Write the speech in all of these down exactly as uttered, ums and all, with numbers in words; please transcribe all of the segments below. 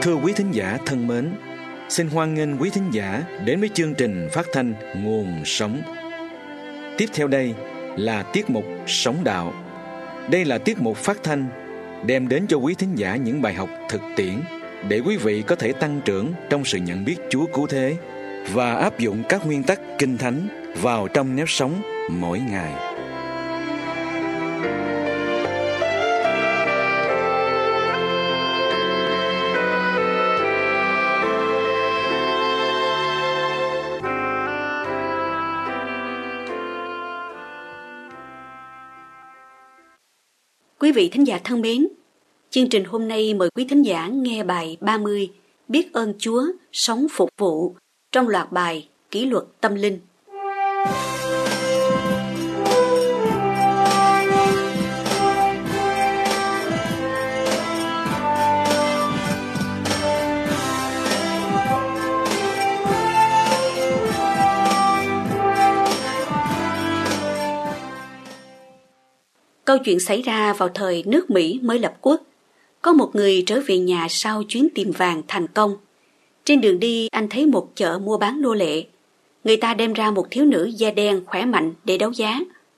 Thưa quý thính giả thân mến, xin hoan nghênh quý thính giả đến với chương trình phát thanh Nguồn Sống. Tiếp theo đây là tiết mục Sống Đạo. Đây là tiết mục phát thanh đem đến cho quý thính giả những bài học thực tiễn để quý vị có thể tăng trưởng trong sự nhận biết Chúa cứu thế và áp dụng các nguyên tắc Kinh Thánh vào trong nếp sống mỗi ngày. Quý vị thính giả thân mến, chương trình hôm nay mời quý thính giả nghe bài ba mươi Biết ơn Chúa, sống phục vụ trong loạt bài Kỷ luật tâm linh. Câu chuyện xảy ra vào thời nước Mỹ mới lập quốc. Có một người trở về nhà sau chuyến tìm vàng thành công. Trên đường đi anh thấy một chợ mua bán nô lệ. Người ta đem ra một thiếu nữ da đen khỏe mạnh để đấu giá.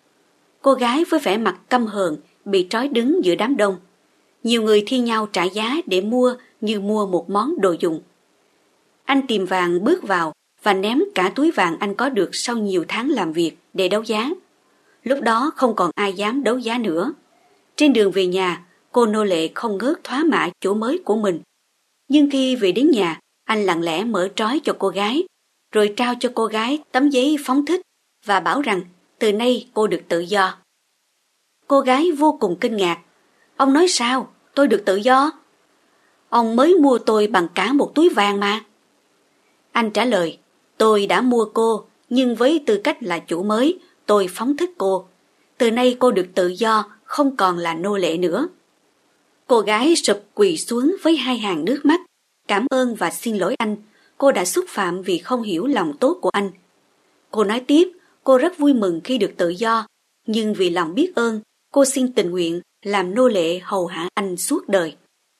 Cô gái với vẻ mặt căm hờn bị trói đứng giữa đám đông. Nhiều người thi nhau trả giá để mua như mua một món đồ dùng. Anh tìm vàng bước vào và ném cả túi vàng anh có được sau nhiều tháng làm việc để đấu giá. Lúc đó không còn ai dám đấu giá nữa. Trên đường về nhà, cô nô lệ không ngớt thoá mạ chủ mới của mình. Nhưng khi về đến nhà, anh lặng lẽ mở trói cho cô gái, rồi trao cho cô gái tấm giấy phóng thích và bảo rằng từ nay cô được tự do. Cô gái vô cùng kinh ngạc. Ông nói sao? Tôi được tự do? Ông mới mua tôi bằng cả một túi vàng mà. Anh trả lời, tôi đã mua cô, nhưng với tư cách là chủ mới, tôi phóng thích cô. Từ nay cô được tự do, không còn là nô lệ nữa. Cô gái sụp quỳ xuống với hai hàng nước mắt, cảm ơn và xin lỗi anh. Cô đã xúc phạm vì không hiểu lòng tốt của anh. Cô nói tiếp, cô rất vui mừng khi được tự do, nhưng vì lòng biết ơn, cô xin tình nguyện làm nô lệ hầu hạ anh suốt đời.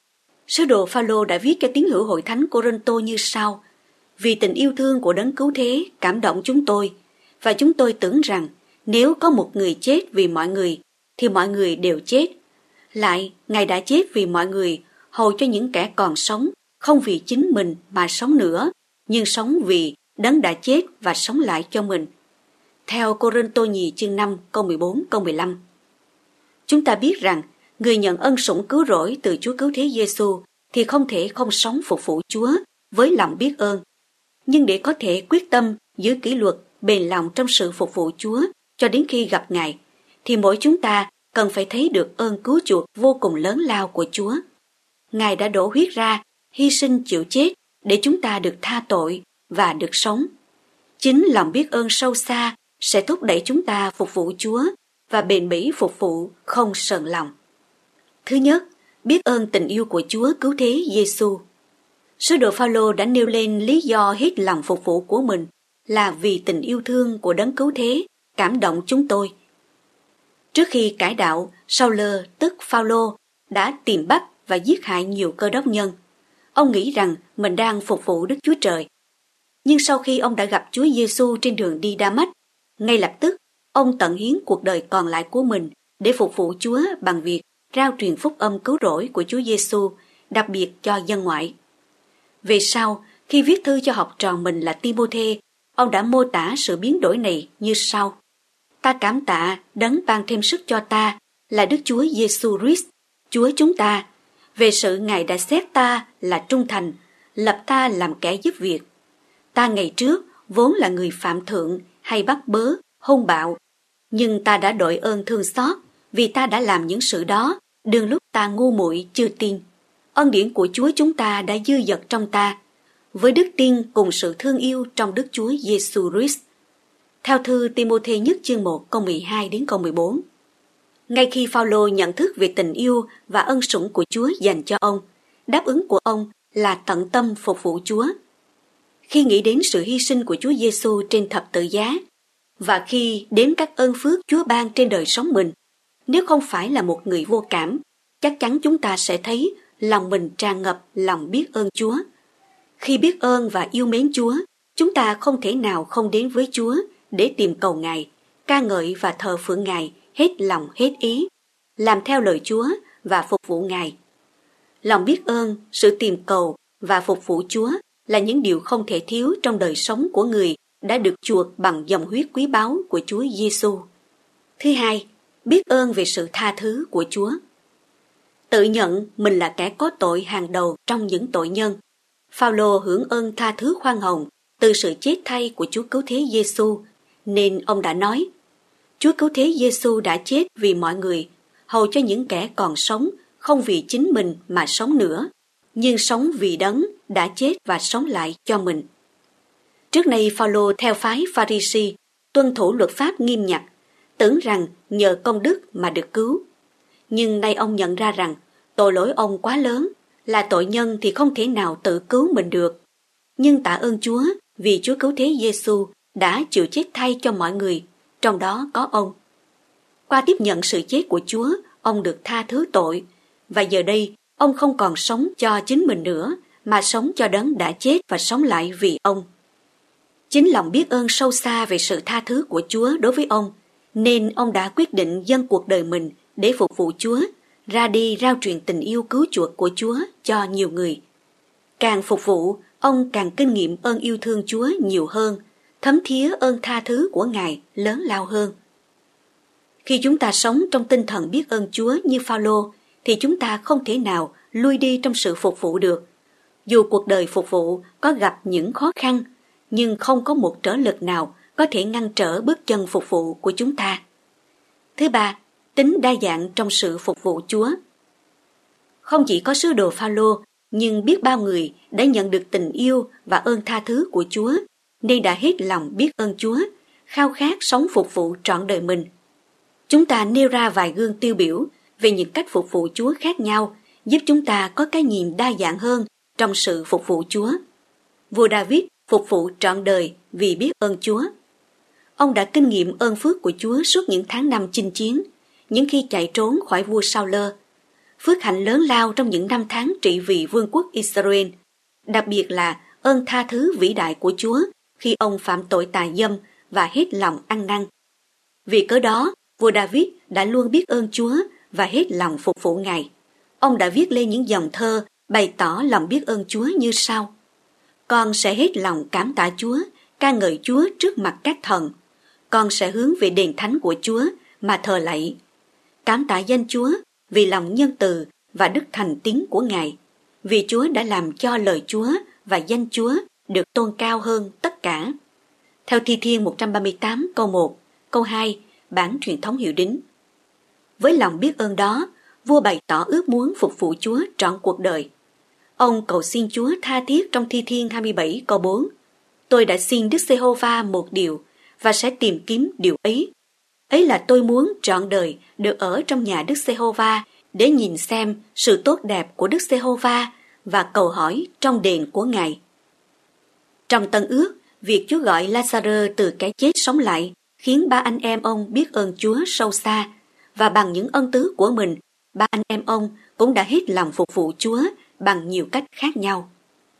Sứ đồ Phao-lô đã viết cho tín hữu hội thánh Cô-rinh-tô như sau: Vì tình yêu thương của đấng cứu thế cảm động chúng tôi, và chúng tôi tưởng rằng nếu có một người chết vì mọi người, thì mọi người đều chết. Lại, Ngài đã chết vì mọi người, hầu cho những kẻ còn sống, không vì chính mình mà sống nữa, nhưng sống vì đấng đã chết và sống lại cho mình. Theo Cô-rinh-tô nhì chương năm câu mười bốn câu mười lăm. Chúng ta biết rằng, người nhận ân sủng cứu rỗi từ Chúa cứu thế Giêsu thì không thể không sống phục vụ Chúa với lòng biết ơn. Nhưng để có thể quyết tâm giữ kỷ luật bền lòng trong sự phục vụ Chúa cho đến khi gặp Ngài, thì mỗi chúng ta cần phải thấy được ơn cứu chuộc vô cùng lớn lao của Chúa. Ngài đã đổ huyết ra, hy sinh chịu chết để chúng ta được tha tội và được sống. Chính lòng biết ơn sâu xa sẽ thúc đẩy chúng ta phục vụ Chúa và bền bỉ phục vụ không sờn lòng. Thứ nhất, biết ơn tình yêu của Chúa cứu thế Giêsu. Sứ đồ Phao-lô đã nêu lên lý do hết lòng phục vụ của mình là vì tình yêu thương của đấng cứu thế cảm động chúng tôi. Trước khi cải đạo, Sao-lơ tức Phao-lô đã tìm bắt và giết hại nhiều Cơ Đốc nhân. Ông nghĩ rằng mình đang phục vụ Đức Chúa Trời. Nhưng sau khi ông đã gặp Chúa Giêsu trên đường đi Đa-mách, ngay lập tức ông tận hiến cuộc đời còn lại của mình để phục vụ Chúa bằng việc rao truyền phúc âm cứu rỗi của Chúa Giêsu, đặc biệt cho dân ngoại. Về sau, khi viết thư cho học trò mình là Ti-mô-thê, ông đã mô tả sự biến đổi này như sau: Ta cảm tạ đấng ban thêm sức cho ta là Đức Chúa Giêsu Christ, Chúa chúng ta, về sự Ngài đã xét ta là trung thành, lập ta làm kẻ giúp việc. Ta ngày trước vốn là người phạm thượng hay bắt bớ, hung bạo, nhưng ta đã đội ơn thương xót vì ta đã làm những sự đó đương lúc ta ngu muội chưa tin. Ân điển của Chúa chúng ta đã dư dật trong ta, với đức tin cùng sự thương yêu trong Đức Chúa Giêsu Christ. Theo thư Ti-mô-thê nhất chương một câu mười hai đến câu mười bốn. Ngay khi Phao-lô nhận thức về tình yêu và ân sủng của Chúa dành cho ông, đáp ứng của ông là tận tâm phục vụ Chúa. Khi nghĩ đến sự hy sinh của Chúa Giêsu trên thập tự giá, và khi đếm các ơn phước Chúa ban trên đời sống mình, nếu không phải là một người vô cảm, chắc chắn chúng ta sẽ thấy lòng mình tràn ngập lòng biết ơn Chúa. Khi biết ơn và yêu mến Chúa, chúng ta không thể nào không đến với Chúa để tìm cầu Ngài, ca ngợi và thờ phượng Ngài hết lòng hết ý, làm theo lời Chúa và phục vụ Ngài. Lòng biết ơn, sự tìm cầu và phục vụ Chúa là những điều không thể thiếu trong đời sống của người đã được chuộc bằng dòng huyết quý báu của Chúa Giêsu. Thứ hai, biết ơn về sự tha thứ của Chúa. Tự nhận mình là kẻ có tội hàng đầu trong những tội nhân, Phao-lô hưởng ơn tha thứ khoan hồng từ sự chết thay của Chúa Cứu Thế Giêsu, nên ông đã nói: Chúa Cứu Thế Giêsu đã chết vì mọi người, hầu cho những kẻ còn sống không vì chính mình mà sống nữa, nhưng sống vì Đấng đã chết và sống lại cho mình. Trước đây Phao-lô theo phái Pha-ri-si, tuân thủ luật pháp nghiêm ngặt, tưởng rằng nhờ công đức mà được cứu. Nhưng nay ông nhận ra rằng tội lỗi ông quá lớn, là tội nhân thì không thể nào tự cứu mình được. Nhưng tạ ơn Chúa vì Chúa Cứu Thế Giêsu đã chịu chết thay cho mọi người, trong đó có ông. Qua tiếp nhận sự chết của Chúa, ông được tha thứ tội, và giờ đây ông không còn sống cho chính mình nữa, mà sống cho Đấng đã chết và sống lại vì ông. Chính lòng biết ơn sâu xa về sự tha thứ của Chúa đối với ông, nên ông đã quyết định dâng cuộc đời mình để phục vụ Chúa, ra đi rao truyền tình yêu cứu chuộc của Chúa cho nhiều người. Càng phục vụ, ông càng kinh nghiệm ơn yêu thương Chúa nhiều hơn, thấm thía ơn tha thứ của Ngài lớn lao hơn. Khi chúng ta sống trong tinh thần biết ơn Chúa như Phao-lô, thì chúng ta không thể nào lui đi trong sự phục vụ được. Dù cuộc đời phục vụ có gặp những khó khăn, nhưng không có một trở lực nào có thể ngăn trở bước chân phục vụ của chúng ta. Thứ ba, tính đa dạng trong sự phục vụ Chúa. Không chỉ có sứ đồ Phao-lô, nhưng biết bao người đã nhận được tình yêu và ơn tha thứ của Chúa, nên đã hết lòng biết ơn Chúa, khao khát sống phục vụ trọn đời mình. Chúng ta nêu ra vài gương tiêu biểu về những cách phục vụ Chúa khác nhau, giúp chúng ta có cái nhìn đa dạng hơn trong sự phục vụ Chúa. Vua David phục vụ trọn đời vì biết ơn Chúa. Ông đã kinh nghiệm ơn phước của Chúa suốt những tháng năm chinh chiến, những khi chạy trốn khỏi vua Sao-lơ. Phước hạnh lớn lao trong những năm tháng trị vì vương quốc Israel, đặc biệt là ơn tha thứ vĩ đại của Chúa khi ông phạm tội tà dâm và hết lòng ăn năn. Vì cớ đó, vua David đã luôn biết ơn Chúa và hết lòng phục vụ Ngài. Ông đã viết lên những dòng thơ bày tỏ lòng biết ơn Chúa như sau: Con sẽ hết lòng cảm tạ Chúa, ca ngợi Chúa trước mặt các thần. Con sẽ hướng về đền thánh của Chúa mà thờ lạy. Cảm tạ danh Chúa vì lòng nhân từ và đức thành tín của Ngài, vì Chúa đã làm cho lời Chúa và danh Chúa được tôn cao hơn tất cả. Theo Thi Thiên một trăm ba mươi tám câu một, câu hai, bản truyền thống Hiệu Đính. Với lòng biết ơn đó, vua bày tỏ ước muốn phục vụ Chúa trọn cuộc đời. Ông cầu xin Chúa tha thiết trong Thi Thiên hai mươi bảy câu bốn: Tôi đã xin Đức Giê-hô-va một điều và sẽ tìm kiếm điều ấy. Ấy là tôi muốn trọn đời được ở trong nhà Đức Giê-hô-va để nhìn xem sự tốt đẹp của Đức Giê-hô-va và cầu hỏi trong đền của Ngài. Trong Tân Ước, việc Chúa gọi La-sa-rơ từ cái chết sống lại khiến ba anh em ông biết ơn Chúa sâu xa, và bằng những ân tứ của mình, ba anh em ông cũng đã hết lòng phục vụ Chúa bằng nhiều cách khác nhau.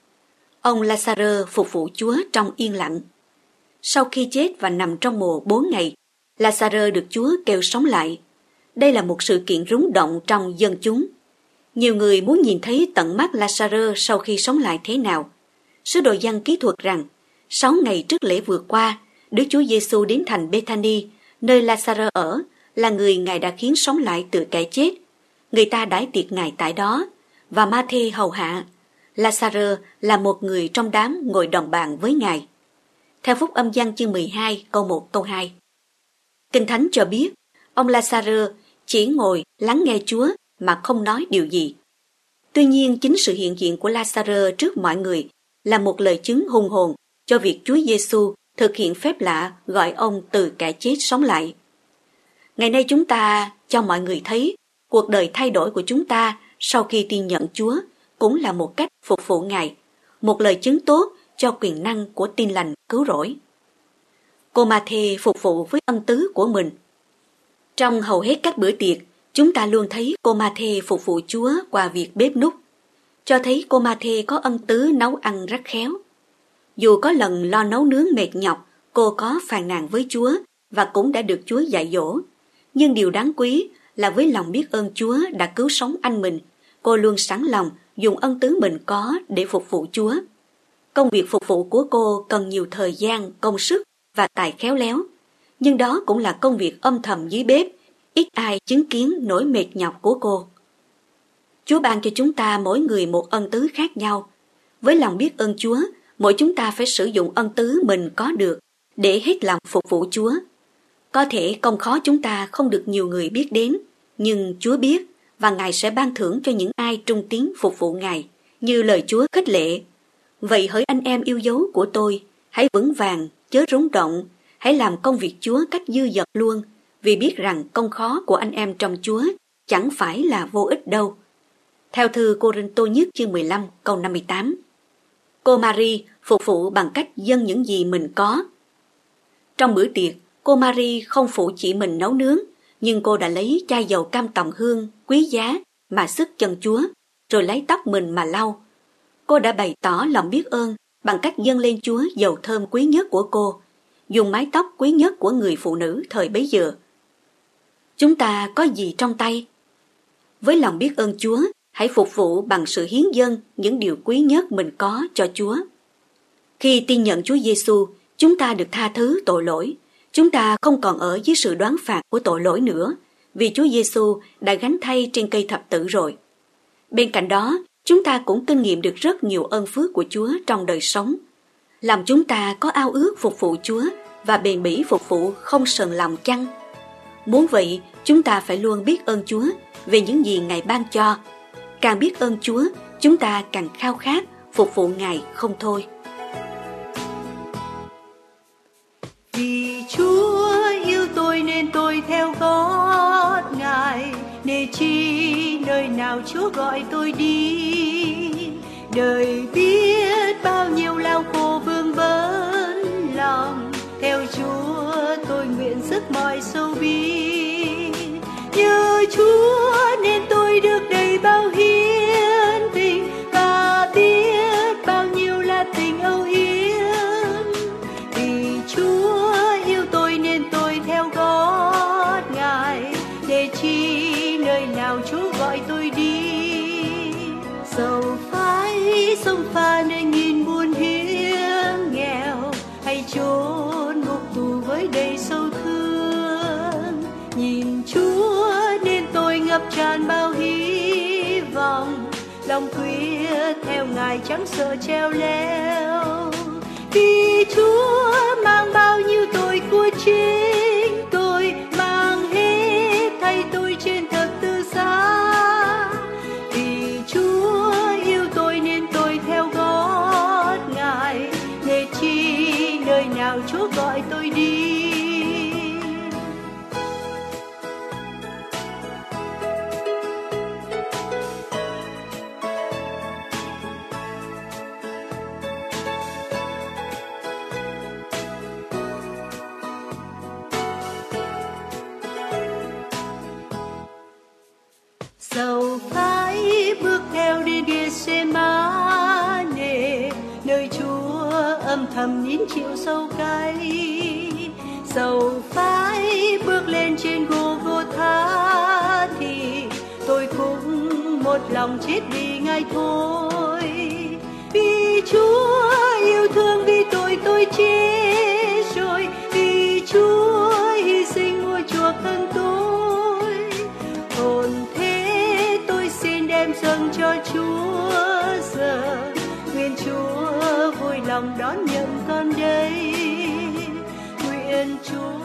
Ông La-sa-rơ phục vụ Chúa trong yên lặng. Sau khi chết và nằm trong mồ bốn ngày, La-sa-rơ được Chúa kêu sống lại. Đây là một sự kiện rúng động trong dân chúng. Nhiều người muốn nhìn thấy tận mắt La-sa-rơ sau khi sống lại thế nào. Sứ đồ Giăng ký thuật rằng, sáu ngày trước lễ vừa qua, Đức Chúa Giêsu đến thành Bê-tha-ni, nơi La-sa-rơ ở, là người Ngài đã khiến sống lại từ kẻ chết. Người ta đãi tiệc Ngài tại đó, và Ma-thê hầu hạ. La-sa-rơ là một người trong đám ngồi đồng bàn với Ngài. Theo Phúc Âm Giăng chương mười hai câu một câu hai. Kinh Thánh cho biết, ông La-sa-rơ chỉ ngồi lắng nghe Chúa mà không nói điều gì. Tuy nhiên, chính sự hiện diện của La-sa-rơ trước mọi người là một lời chứng hùng hồn cho việc Chúa Giêsu thực hiện phép lạ gọi ông từ kẻ chết sống lại. Ngày nay chúng ta cho mọi người thấy cuộc đời thay đổi của chúng ta sau khi tin nhận Chúa cũng là một cách phục vụ Ngài, một lời chứng tốt cho quyền năng của tin lành cứu rỗi. Cô Ma-thê phục vụ với ân tứ của mình. Trong hầu hết các bữa tiệc, chúng ta luôn thấy cô Ma-thê phục vụ Chúa qua việc bếp núc. cho thấy cô Ma-thê có ân tứ nấu ăn rất khéo. Dù có lần lo nấu nướng mệt nhọc, cô có phàn nàn với Chúa và cũng đã được Chúa dạy dỗ. Nhưng điều đáng quý là với lòng biết ơn Chúa đã cứu sống anh mình, cô luôn sẵn lòng dùng ân tứ mình có để phục vụ Chúa. Công việc phục vụ của cô cần nhiều thời gian, công sức và tài khéo léo. Nhưng đó cũng là công việc âm thầm dưới bếp, ít ai chứng kiến nỗi mệt nhọc của cô. Chúa ban cho chúng ta mỗi người một ân tứ khác nhau. Với lòng biết ơn Chúa, mỗi chúng ta phải sử dụng ân tứ mình có được để hết lòng phục vụ Chúa. Có thể công khó chúng ta không được nhiều người biết đến, nhưng Chúa biết và Ngài sẽ ban thưởng cho những ai trung tín phục vụ Ngài, như lời Chúa khích lệ. Vậy hỡi anh em yêu dấu của tôi, hãy vững vàng, chớ rúng động, hãy làm công việc Chúa cách dư dật luôn, vì biết rằng công khó của anh em trong Chúa chẳng phải là vô ích đâu. Theo thư Cô-rinh-tô nhất chương mười lăm câu năm mươi tám. Cô Mary phục vụ bằng cách dâng những gì mình có. Trong bữa tiệc, cô Mary không phụ chỉ mình nấu nướng, nhưng cô đã lấy chai dầu cam tòng hương quý giá mà sức chân Chúa, rồi lấy tóc mình mà lau. Cô đã bày tỏ lòng biết ơn bằng cách dâng lên Chúa dầu thơm quý nhất của cô, dùng mái tóc quý nhất của người phụ nữ thời bấy giờ. Chúng ta có gì trong tay? Với lòng biết ơn Chúa, hãy phục vụ bằng sự hiến dâng những điều quý nhất mình có cho Chúa. Khi tin nhận Chúa Giêsu, chúng ta được tha thứ tội lỗi. Chúng ta không còn ở dưới sự đoán phạt của tội lỗi nữa, vì Chúa Giêsu đã gánh thay trên cây thập tự rồi. Bên cạnh đó, chúng ta cũng kinh nghiệm được rất nhiều ơn phước của Chúa trong đời sống, làm chúng ta có ao ước phục vụ Chúa và bền bỉ phục vụ không sờn lòng chăng? Muốn vậy, chúng ta phải luôn biết ơn Chúa về những gì Ngài ban cho. Càng biết ơn Chúa, chúng ta càng khao khát phục vụ Ngài không thôi. Vì Chúa yêu tôi nên tôi theo gót Ngài, nên chi nơi nào Chúa gọi tôi đi. Đời biết bao nhiêu lao khổ vương vấn lòng, theo Chúa tôi nguyện dứt mọi sâu bi. Nhờ Chúa nên tôi được đầy bao hiến tình, và biết bao nhiêu là tình âu yếm. Vì Chúa yêu tôi nên tôi theo gót Ngài, để chi nơi nào Chúa gọi tôi đi. Dầu phải sông pha nơi nghìn buồn hiểm nghèo, hay chốn ngục tù với đầy sâu thương, nhìn Chúa nên tôi ngập tràn bao hy vọng, lòng quyết theo Ngài chẳng sợ treo leo. Vì Chúa mang bao nhiêu tội của chính tôi, mang hết thay tôi trên thập tự giá. Vì Chúa yêu tôi nên tôi theo gót Ngài, để chi nơi nào Chúa gọi tôi đi. Dẫu phải bước theo đi Gethsemane, nơi Chúa âm thầm nín chịu sâu cay. Dẫu phải bước lên trên Gô-gô-thá, thì tôi cũng một lòng chết vì Ngài thôi. Vì Chúa yêu thương vì tôi tôi chết rồi, vì Chúa hy sinh mua chuộc thân tôi. Hồn thế tôi xin đem dâng cho Chúa giờ, nguyện Chúa vui lòng đón nhận con đây. Nguyện Chúa